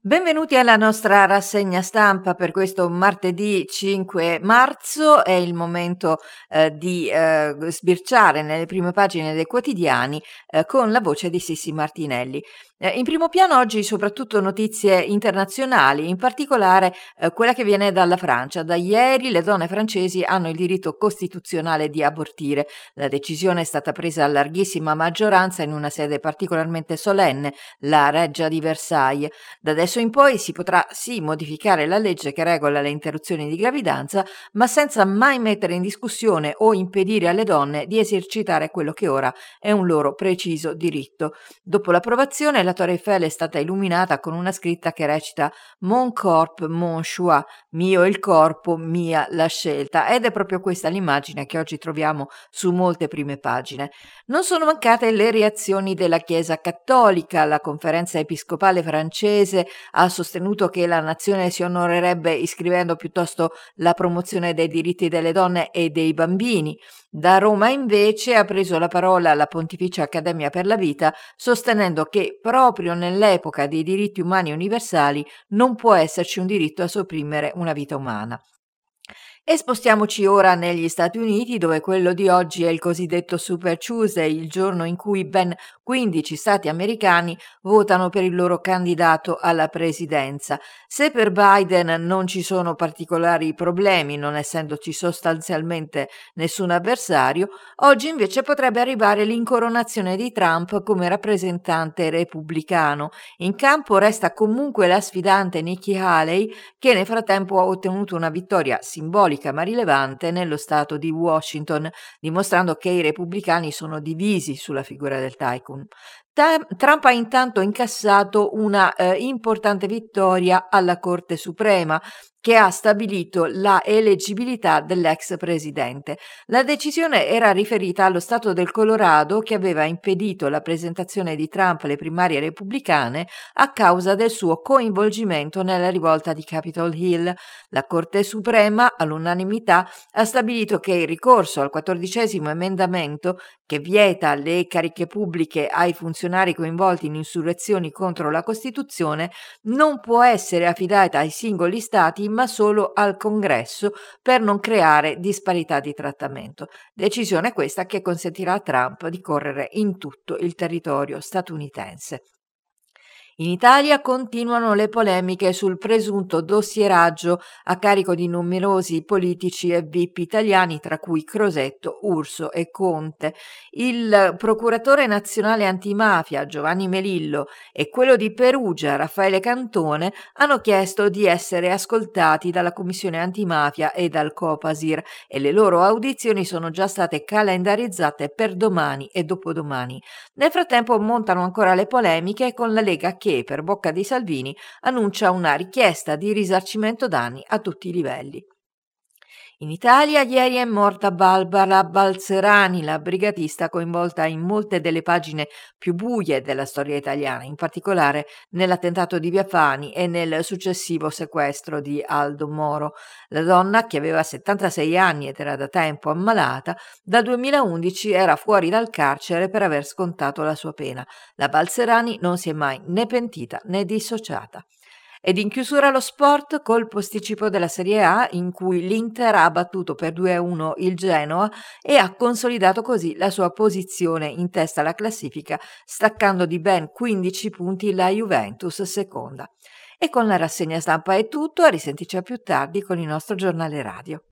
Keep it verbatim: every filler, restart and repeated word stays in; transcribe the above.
Benvenuti alla nostra rassegna stampa per questo martedì cinque marzo. È il momento eh, di eh, sbirciare nelle prime pagine dei quotidiani eh, con la voce di Sissi Martinelli. Eh, in primo piano oggi soprattutto notizie internazionali, in particolare eh, quella che viene dalla Francia. Da ieri le donne francesi hanno il diritto costituzionale di abortire. La decisione è stata presa a larghissima maggioranza in una sede particolarmente solenne, la Reggia di Versailles. Da adesso in poi si potrà sì modificare la legge che regola le interruzioni di gravidanza, ma senza mai mettere in discussione o impedire alle donne di esercitare quello che ora è un loro preciso diritto. Dopo l'approvazione, la Torre Eiffel è stata illuminata con una scritta che recita Mon corps, mon choix, mio il corpo, mia la scelta, ed è proprio questa l'immagine che oggi troviamo su molte prime pagine. Non sono mancate le reazioni della Chiesa Cattolica. La Conferenza Episcopale francese ha sostenuto che la nazione si onorerebbe iscrivendo piuttosto la promozione dei diritti delle donne e dei bambini. Da Roma invece ha preso la parola la Pontificia Accademia per la Vita, sostenendo che proprio nell'epoca dei diritti umani universali non può esserci un diritto a sopprimere una vita umana. E spostiamoci ora negli Stati Uniti, dove quello di oggi è il cosiddetto Super Tuesday, il giorno in cui ben quindici stati americani votano per il loro candidato alla presidenza. Se per Biden non ci sono particolari problemi, non essendoci sostanzialmente nessun avversario, oggi invece potrebbe arrivare l'incoronazione di Trump come rappresentante repubblicano. In campo resta comunque la sfidante Nikki Haley, che nel frattempo ha ottenuto una vittoria simbolica ma rilevante nello stato di Washington, dimostrando che i repubblicani sono divisi sulla figura del tycoon. Ta- Trump ha intanto incassato una eh, importante vittoria alla Corte Suprema, che ha stabilito la eleggibilità dell'ex presidente. La decisione era riferita allo stato del Colorado, che aveva impedito la presentazione di Trump alle primarie repubblicane a causa del suo coinvolgimento nella rivolta di Capitol Hill. La Corte Suprema, all'unanimità, ha stabilito che il ricorso al quattordicesimo emendamento, che vieta le cariche pubbliche ai funzionari coinvolti in insurrezioni contro la Costituzione, non può essere affidata ai singoli stati ma solo al Congresso, per non creare disparità di trattamento. Decisione questa che consentirà a Trump di correre in tutto il territorio statunitense. In Italia continuano le polemiche sul presunto dossieraggio a carico di numerosi politici e V I P italiani, tra cui Crosetto, Urso e Conte. Il procuratore nazionale antimafia Giovanni Melillo e quello di Perugia Raffaele Cantone hanno chiesto di essere ascoltati dalla Commissione antimafia e dal Copasir, e le loro audizioni sono già state calendarizzate per domani e dopodomani. Nel frattempo montano ancora le polemiche con la Lega che, per bocca di Salvini, annuncia una richiesta di risarcimento danni a tutti i livelli. In Italia ieri è morta Barbara Balzerani, la brigatista coinvolta in molte delle pagine più buie della storia italiana, in particolare nell'attentato di Via Fani e nel successivo sequestro di Aldo Moro. La donna, che aveva settantasei anni ed era da tempo ammalata, dal duemilaundici era fuori dal carcere per aver scontato la sua pena. La Balzerani non si è mai né pentita né dissociata. Ed in chiusura lo sport col posticipo della Serie A, in cui l'Inter ha battuto per due a uno il Genoa e ha consolidato così la sua posizione in testa alla classifica, staccando di ben quindici punti la Juventus seconda. E con la rassegna stampa è tutto, a risentirci a più tardi con il nostro giornale radio.